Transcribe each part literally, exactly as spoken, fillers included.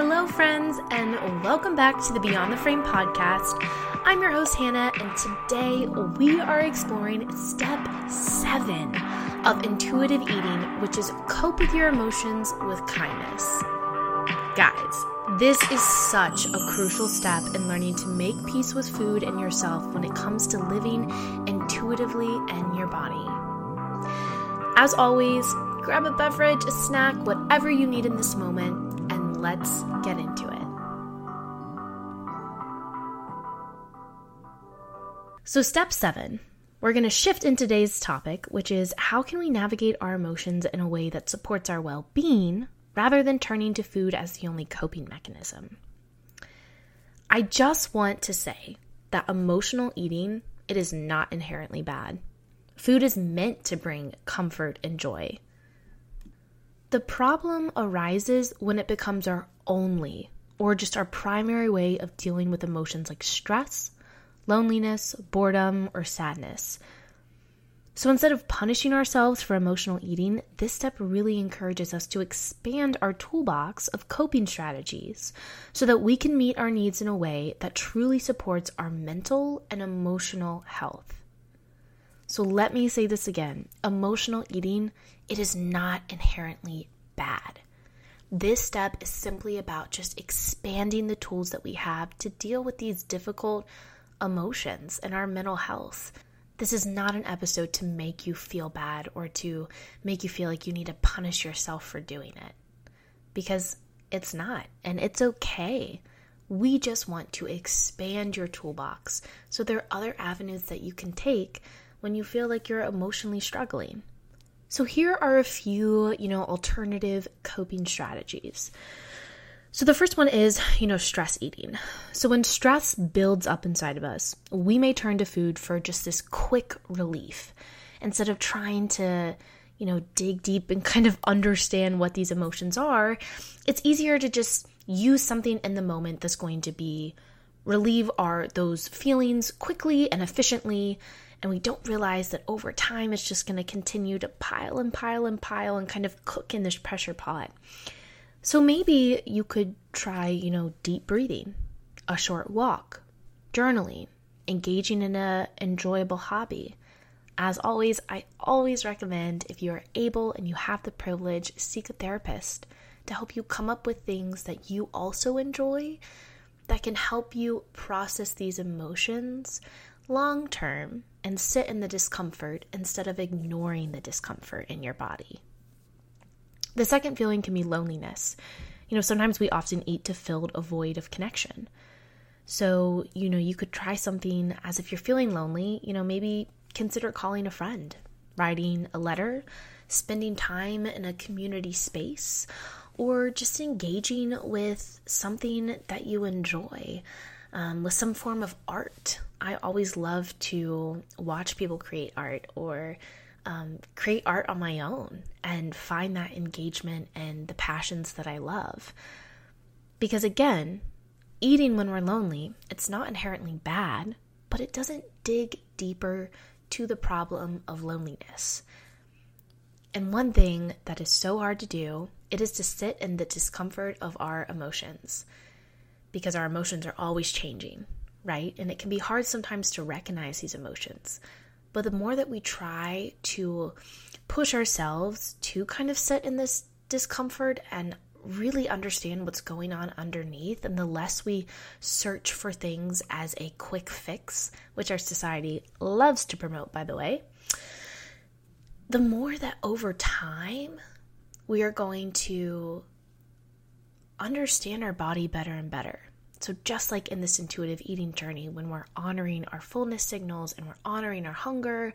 Hello, friends, and welcome back to the Beyond the Frame podcast. I'm your host, Hannah, and today we are exploring step seven of intuitive eating, which is cope with your emotions with kindness. Guys, this is such a crucial step in learning to make peace with food and yourself when it comes to living intuitively in your body. As always, grab a beverage, a snack, whatever you need in this moment, and let's get into it. So step seven, we're going to shift in today's topic, which is how can we navigate our emotions in a way that supports our well-being rather than turning to food as the only coping mechanism. I just want to say that emotional eating, it is not inherently bad. Food is meant to bring comfort and joy. The problem arises when it becomes our only or just our primary way of dealing with emotions like stress, loneliness, boredom, or sadness. So instead of punishing ourselves for emotional eating, this step really encourages us to expand our toolbox of coping strategies so that we can meet our needs in a way that truly supports our mental and emotional health. So let me say this again. Emotional eating, it is not inherently bad. This step is simply about just expanding the tools that we have to deal with these difficult emotions and our mental health. This is not an episode to make you feel bad or to make you feel like you need to punish yourself for doing it. Because it's not, and it's okay. We just want to expand your toolbox so there are other avenues that you can take when you feel like you're emotionally struggling. So here are a few, you know, alternative coping strategies. So the first one is, you know, stress eating. So when stress builds up inside of us, we may turn to food for just this quick relief instead of trying to, you know, dig deep and kind of understand what these emotions are. It's easier to just use something in the moment that's going to be relieve our those feelings quickly and efficiently. And we don't realize that over time, it's just going to continue to pile and pile and pile and kind of cook in this pressure pot. So maybe you could try, you know, deep breathing, a short walk, journaling, engaging in an enjoyable hobby. As always, I always recommend if you are able and you have the privilege, seek a therapist to help you come up with things that you also enjoy that can help you process these emotions long term and sit in the discomfort instead of ignoring the discomfort in your body. The second feeling can be loneliness. You know, sometimes we often eat to fill a void of connection. So, you know, you could try something as if you're feeling lonely, you know, maybe consider calling a friend, writing a letter, spending time in a community space, or just engaging with something that you enjoy. Um, with some form of art. I always love to watch people create art or um, create art on my own and find that engagement and the passions that I love. Because again, eating when we're lonely, it's not inherently bad, but it doesn't dig deeper to the problem of loneliness. And one thing that is so hard to do, it is to sit in the discomfort of our emotions. Because our emotions are always changing, right? And it can be hard sometimes to recognize these emotions. But the more that we try to push ourselves to kind of sit in this discomfort and really understand what's going on underneath, and the less we search for things as a quick fix, which our society loves to promote, by the way, the more that over time we are going to understand our body better and better. So just like in this intuitive eating journey, when we're honoring our fullness signals and we're honoring our hunger,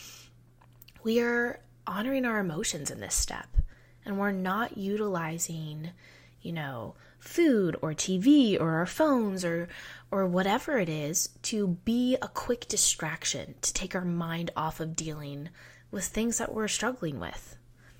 we are honoring our emotions in this step. And we're not utilizing, you know, food or T V or our phones or or whatever it is to be a quick distraction, to take our mind off of dealing with things that we're struggling with.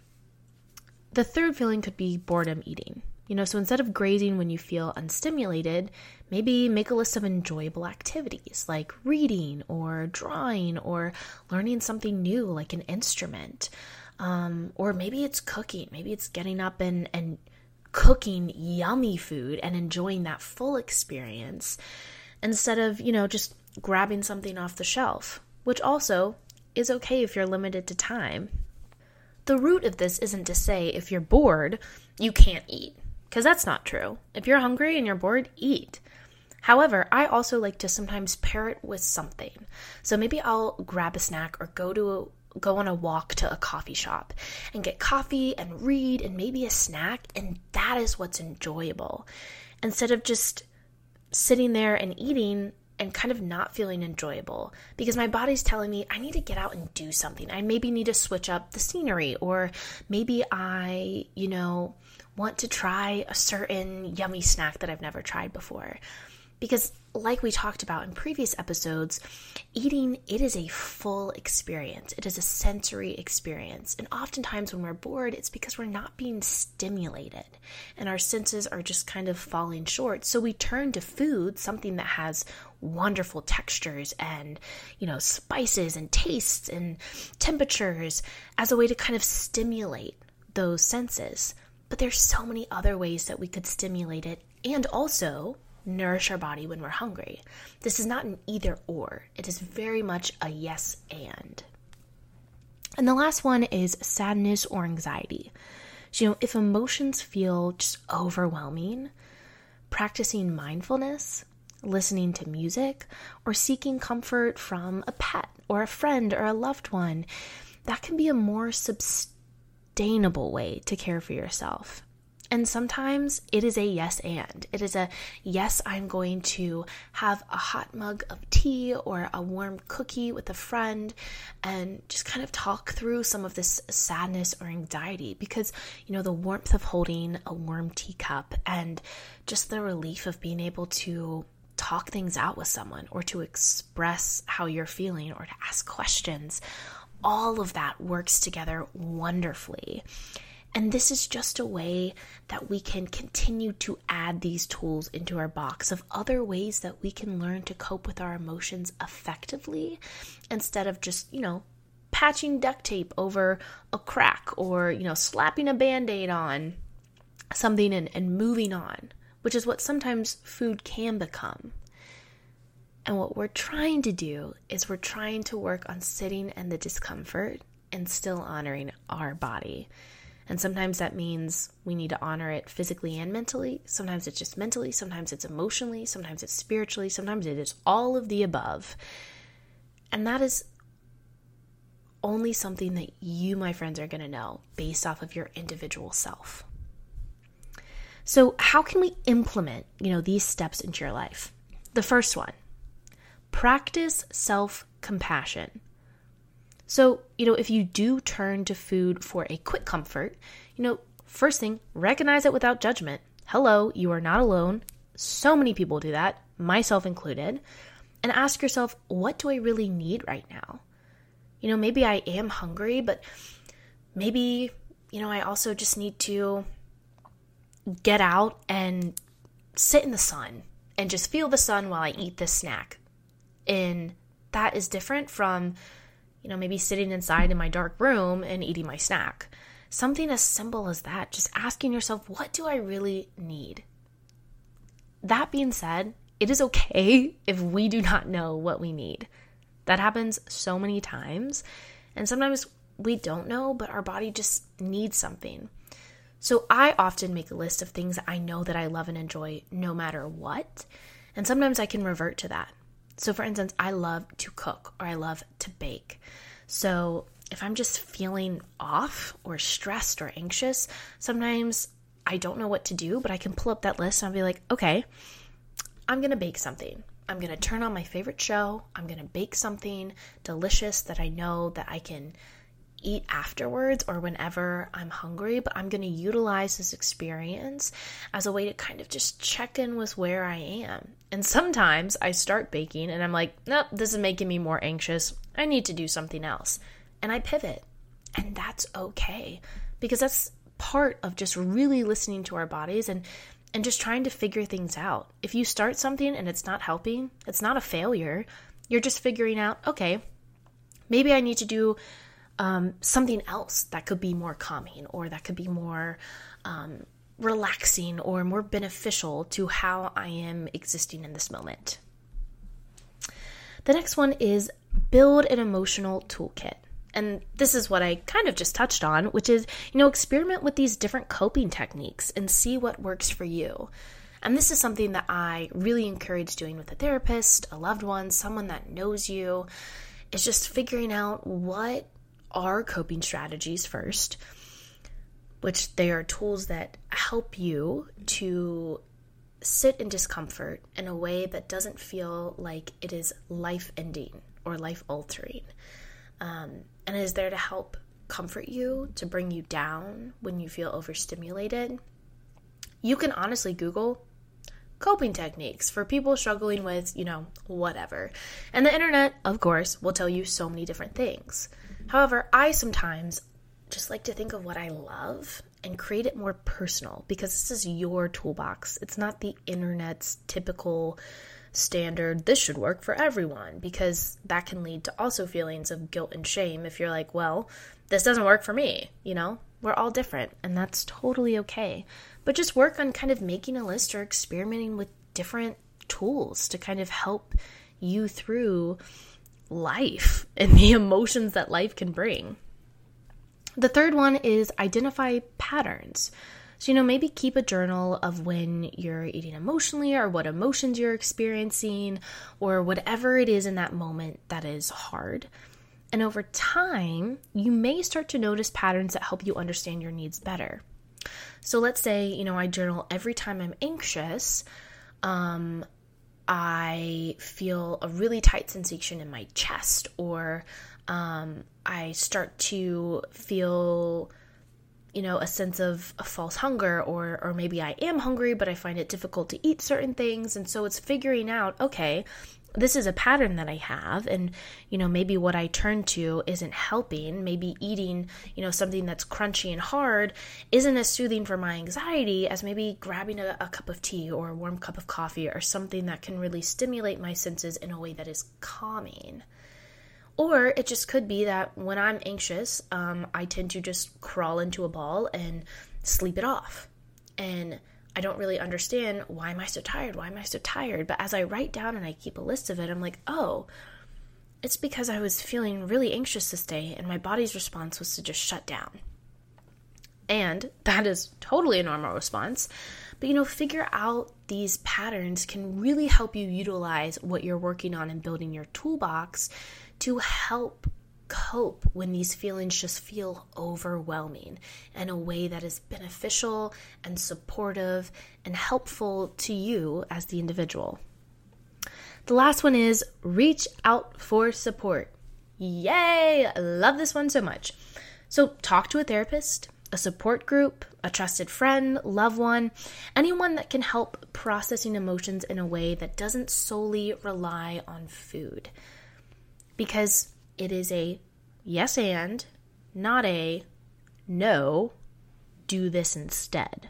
The third feeling could be boredom eating. You know, so instead of grazing when you feel unstimulated, maybe make a list of enjoyable activities like reading or drawing or learning something new like an instrument. Um, or maybe it's cooking. Maybe it's getting up and, and cooking yummy food and enjoying that full experience instead of, you know, just grabbing something off the shelf, which also is okay if you're limited to time. The root of this isn't to say if you're bored, you can't eat, because that's not true. If you're hungry and you're bored, eat. However, I also like to sometimes pair it with something. So maybe I'll grab a snack or go to a, go on a walk to a coffee shop and get coffee and read and maybe a snack, and that is what's enjoyable. Instead of just sitting there and eating and kind of not feeling enjoyable, because my body's telling me I need to get out and do something. I maybe need to switch up the scenery, or maybe I, you know, want to try a certain yummy snack that I've never tried before. Because like we talked about in previous episodes, eating, it is a full experience. It is a sensory experience. And oftentimes when we're bored, it's because we're not being stimulated and our senses are just kind of falling short. So we turn to food, something that has wonderful textures and, you know, spices and tastes and temperatures as a way to kind of stimulate those senses. But there's so many other ways that we could stimulate it and also nourish our body when we're hungry. This is not an either or. It is very much a yes and. And the last one is sadness or anxiety. So, you know, if emotions feel just overwhelming, practicing mindfulness, listening to music, or seeking comfort from a pet or a friend or a loved one, that can be a more sustainable way to care for yourself. And sometimes it is a yes and. It is a yes, I'm going to have a hot mug of tea or a warm cookie with a friend and just kind of talk through some of this sadness or anxiety, because, you know, the warmth of holding a warm teacup and just the relief of being able to talk things out with someone or to express how you're feeling or to ask questions, all of that works together wonderfully. And this is just a way that we can continue to add these tools into our box of other ways that we can learn to cope with our emotions effectively instead of just, you know, patching duct tape over a crack or, you know, slapping a Band-Aid on something and, and moving on, which is what sometimes food can become. And what we're trying to do is we're trying to work on sitting in the discomfort and still honoring our body. And sometimes that means we need to honor it physically and mentally. Sometimes it's just mentally. Sometimes it's emotionally. Sometimes it's spiritually. Sometimes it is all of the above. And that is only something that you, my friends, are going to know based off of your individual self. So how can we implement, you know, these steps into your life? The first one, practice self-compassion. So, you know, if you do turn to food for a quick comfort, you know, first thing, recognize it without judgment. Hello, you are not alone. So many people do that, myself included. And ask yourself, what do I really need right now? You know, maybe I am hungry, but maybe, you know, I also just need to get out and sit in the sun and just feel the sun while I eat this snack. And that is different from, you know, maybe sitting inside in my dark room and eating my snack. Something as simple as that, just asking yourself, what do I really need? That being said, it is okay if we do not know what we need. That happens so many times. And sometimes we don't know, but our body just needs something. So I often make a list of things that I know that I love and enjoy no matter what. And sometimes I can revert to that. So for instance, I love to cook or I love to bake. So if I'm just feeling off or stressed or anxious, sometimes I don't know what to do, but I can pull up that list and I'll be like, okay, I'm going to bake something. I'm going to turn on my favorite show. I'm going to bake something delicious that I know that I can eat afterwards or whenever I'm hungry, but I'm going to utilize this experience as a way to kind of just check in with where I am. And sometimes I start baking and I'm like, nope, this is making me more anxious. I need to do something else. And I pivot. And that's okay, because that's part of just really listening to our bodies and and just trying to figure things out. If you start something and it's not helping, it's not a failure. You're just figuring out, okay, maybe I need to do Um, something else that could be more calming or that could be more um, relaxing or more beneficial to how I am existing in this moment. The next one is build an emotional toolkit. And this is what I kind of just touched on, which is, you know, experiment with these different coping techniques and see what works for you. And this is something that I really encourage doing with a therapist, a loved one, someone that knows you, is just figuring out what are coping strategies first, which they are tools that help you to sit in discomfort in a way that doesn't feel like it is life-ending or life-altering. Um, and it is there to help comfort you, to bring you down when you feel overstimulated. You can honestly Google coping techniques for people struggling with, you know, whatever. And the internet, of course, will tell you so many different things. However, I sometimes just like to think of what I love and create it more personal, because this is your toolbox. It's not the internet's typical standard, this should work for everyone, because that can lead to also feelings of guilt and shame if you're like, well, this doesn't work for me, you know? We're all different, and that's totally okay. But just work on kind of making a list or experimenting with different tools to kind of help you through life and the emotions that life can bring. The third one is identify patterns. So, you know, maybe keep a journal of when you're eating emotionally or what emotions you're experiencing or whatever it is in that moment that is hard. And over time, you may start to notice patterns that help you understand your needs better. So let's say, you know, I journal every time I'm anxious. Um, I feel a really tight sensation in my chest, or um, I start to feel, you know, a sense of a false hunger, or or maybe I am hungry, but I find it difficult to eat certain things. And so it's figuring out, okay, this is a pattern that I have, and, you know, maybe what I turn to isn't helping. Maybe eating, you know, something that's crunchy and hard isn't as soothing for my anxiety as maybe grabbing a, a cup of tea or a warm cup of coffee or something that can really stimulate my senses in a way that is calming. Or it just could be that when I'm anxious, um, I tend to just crawl into a ball and sleep it off. And I don't really understand, why am I so tired? Why am I so tired? But as I write down and I keep a list of it, I'm like, oh, it's because I was feeling really anxious this day and my body's response was to just shut down. And that is totally a normal response. But, you know, figure out these patterns can really help you utilize what you're working on and building your toolbox to help cope when these feelings just feel overwhelming in a way that is beneficial and supportive and helpful to you as the individual. The last one is reach out for support. Yay! I love this one so much. So talk to a therapist, a support group, a trusted friend, loved one, anyone that can help processing emotions in a way that doesn't solely rely on food. Because it is a yes and, not a no, do this instead.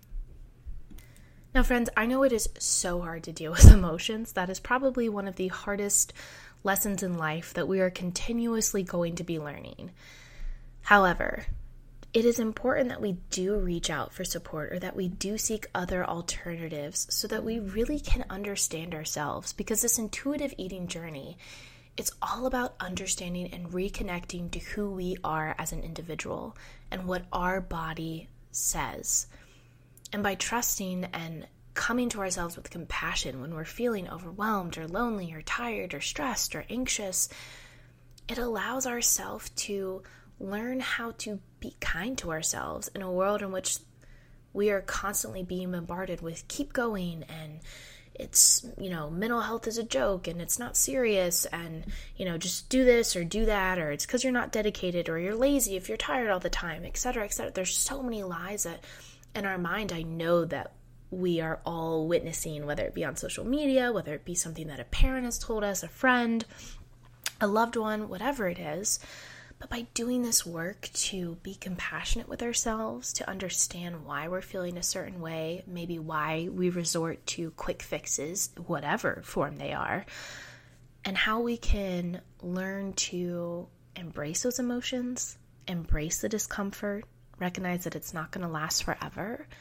Now, friends, I know it is so hard to deal with emotions. That is probably one of the hardest lessons in life that we are continuously going to be learning. However, it is important that we do reach out for support, or that we do seek other alternatives so that we really can understand ourselves, because this intuitive eating journey, it's all about understanding and reconnecting to who we are as an individual and what our body says. And by trusting and coming to ourselves with compassion when we're feeling overwhelmed or lonely or tired or stressed or anxious, it allows ourselves to learn how to be kind to ourselves in a world in which we are constantly being bombarded with keep going, and it's, you know, mental health is a joke and it's not serious, and, you know, just do this or do that, or it's because you're not dedicated, or you're lazy if you're tired all the time, et cetera, et cetera. There's so many lies that in our mind, I know that we are all witnessing, whether it be on social media, whether it be something that a parent has told us, a friend, a loved one, whatever it is. But by doing this work to be compassionate with ourselves, to understand why we're feeling a certain way, maybe why we resort to quick fixes, whatever form they are, and how we can learn to embrace those emotions, embrace the discomfort, recognize that it's not going to last forever,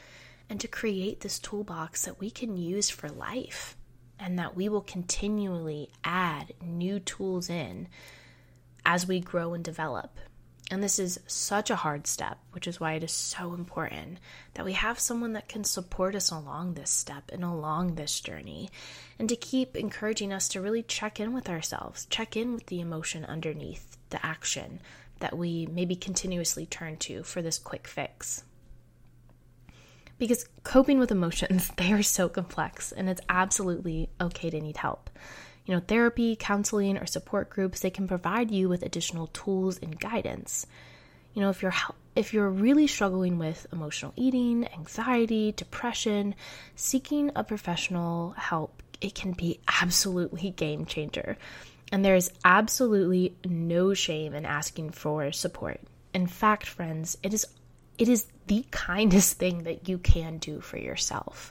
and to create this toolbox that we can use for life, and that we will continually add new tools in as we grow and develop. And this is such a hard step, which is why it is so important that we have someone that can support us along this step and along this journey, and to keep encouraging us to really check in with ourselves, check in with the emotion underneath the action that we maybe continuously turn to for this quick fix. Because coping with emotions, they are so complex, and it's absolutely okay to need help. You know, therapy, counseling, or support groups, they can provide you with additional tools and guidance. You know, if you're if you're really struggling with emotional eating, anxiety, depression, seeking a professional help, it can be absolutely game changer. And there is absolutely no shame in asking for support. In fact, friends, it is it is the kindest thing that you can do for yourself.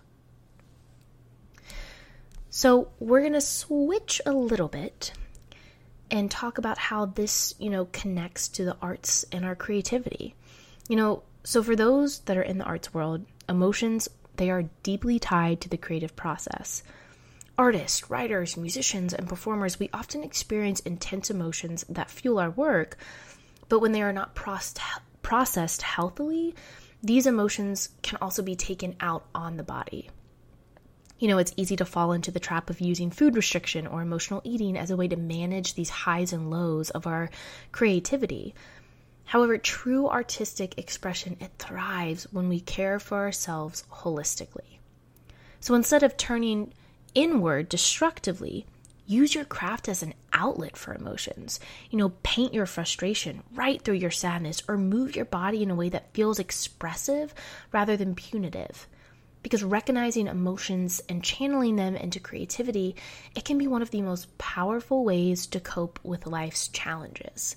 So we're going to switch a little bit and talk about how this, you know, connects to the arts and our creativity. You know, so for those that are in the arts world, emotions, they are deeply tied to the creative process. Artists, writers, musicians, and performers, we often experience intense emotions that fuel our work, but when they are not processed, processed healthily, these emotions can also be taken out on the body. You know, it's easy to fall into the trap of using food restriction or emotional eating as a way to manage these highs and lows of our creativity. However, true artistic expression, it thrives when we care for ourselves holistically. So instead of turning inward destructively, use your craft as an outlet for emotions. You know, paint your frustration, write through your sadness, or move your body in a way that feels expressive rather than punitive. Because recognizing emotions and channeling them into creativity, it can be one of the most powerful ways to cope with life's challenges.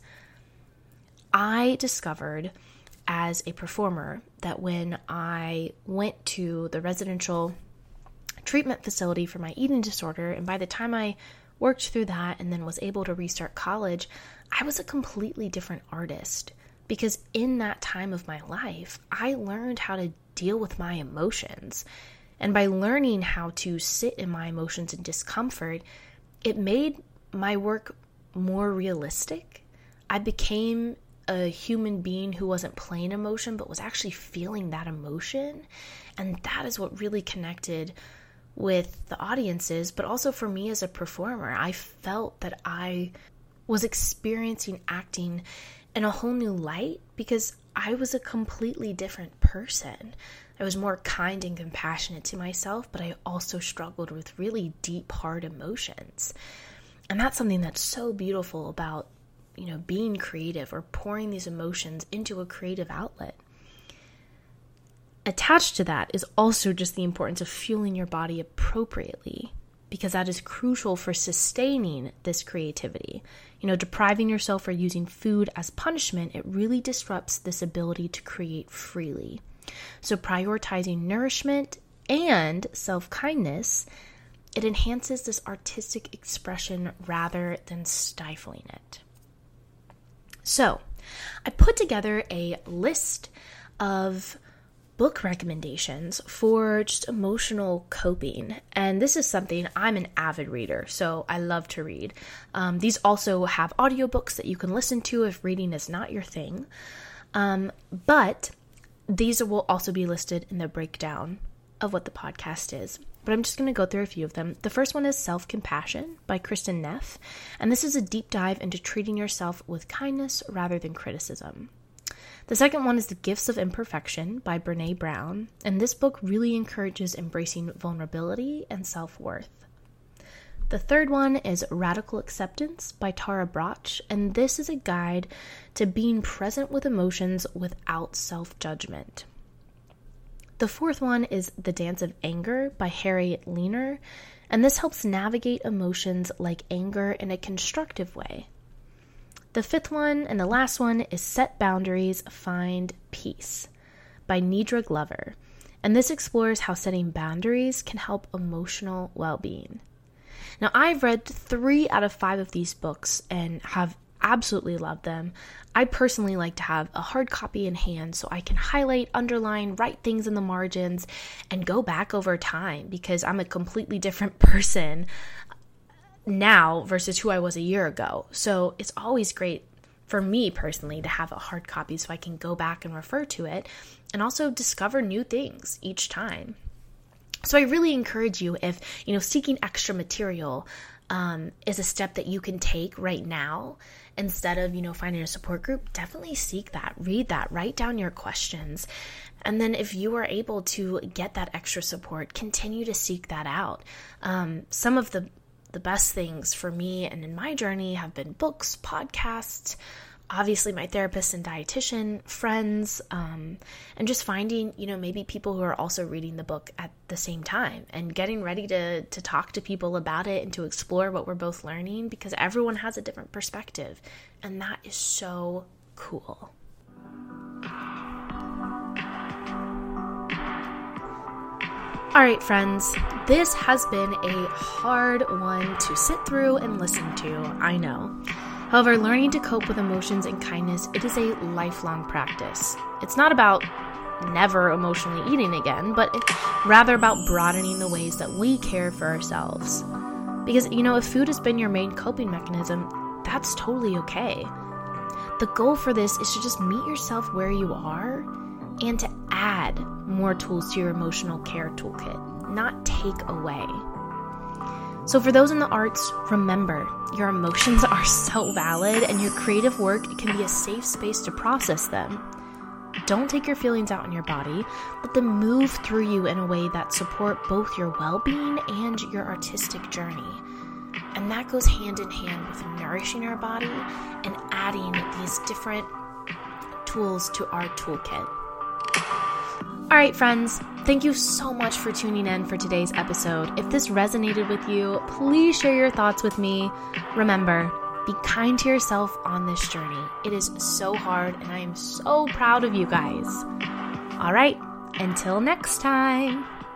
I discovered as a performer that when I went to the residential treatment facility for my eating disorder, and by the time I worked through that and then was able to restart college, I was a completely different artist. Because in that time of my life, I learned how to deal with my emotions. And by learning how to sit in my emotions and discomfort, it made my work more realistic. I became a human being who wasn't playing emotion, but was actually feeling that emotion. And that is what really connected with the audiences, but also for me as a performer. I felt that I was experiencing acting in a whole new light because I was a completely different person. I was more kind and compassionate to myself, but I also struggled with really deep, hard emotions. And that's something that's so beautiful about, you know, being creative or pouring these emotions into a creative outlet. Attached to that is also just the importance of fueling your body appropriately, because that is crucial for sustaining this creativity. You know, depriving yourself or using food as punishment, it really disrupts this ability to create freely. So prioritizing nourishment and self-kindness, it enhances this artistic expression rather than stifling it. So I put together a list of book recommendations for just emotional coping. And this is something, I'm an avid reader, so I love to read. Um, these also have audiobooks that you can listen to if reading is not your thing. Um, but these will also be listed in the breakdown of what the podcast is. But I'm just going to go through a few of them. The first one is Self-Compassion by Kristin Neff. And this is a deep dive into treating yourself with kindness rather than criticism. The second one is The Gifts of Imperfection by Brené Brown, and this book really encourages embracing vulnerability and self-worth. The third one is Radical Acceptance by Tara Brach, and this is a guide to being present with emotions without self-judgment. The fourth one is The Dance of Anger by Harriet Lehner, and this helps navigate emotions like anger in a constructive way. The fifth one and the last one is Set Boundaries, Find Peace by Nedra Glover. And this explores how setting boundaries can help emotional well-being. Now, I've read three out of five of these books and have absolutely love them. I personally like to have a hard copy in hand so I can highlight, underline, write things in the margins, and go back over time because I'm a completely different person now versus who I was a year ago. So it's always great for me personally to have a hard copy so I can go back and refer to it and also discover new things each time. So I really encourage you, if, you know, seeking extra material um, is a step that you can take right now, instead of, you know, finding a support group, definitely seek that, read that, write down your questions. And then if you are able to get that extra support, continue to seek that out. Um, some of the The best things for me and in my journey have been books, podcasts, obviously my therapist and dietitian, friends, um, and just finding, you know, maybe people who are also reading the book at the same time and getting ready to, to talk to people about it and to explore what we're both learning, because everyone has a different perspective, and that is so cool. All right, friends, this has been a hard one to sit through and listen to, I know. However, learning to cope with emotions and kindness, it is a lifelong practice. It's not about never emotionally eating again, but it's rather about broadening the ways that we care for ourselves. Because, you know, if food has been your main coping mechanism, that's totally okay. The goal for this is to just meet yourself where you are and to add more tools to your emotional care toolkit, not take away. So for those in the arts, remember, your emotions are so valid, and your creative work can be a safe space to process them. Don't take your feelings out on your body. Let them move through you in a way that support both your well-being and your artistic journey. And that goes hand in hand with nourishing our body and adding these different tools to our toolkit. All right, friends, thank you so much for tuning in for today's episode. If this resonated with you, please share your thoughts with me. Remember, be kind to yourself on this journey. It is so hard, and I am so proud of you guys. All right, until next time.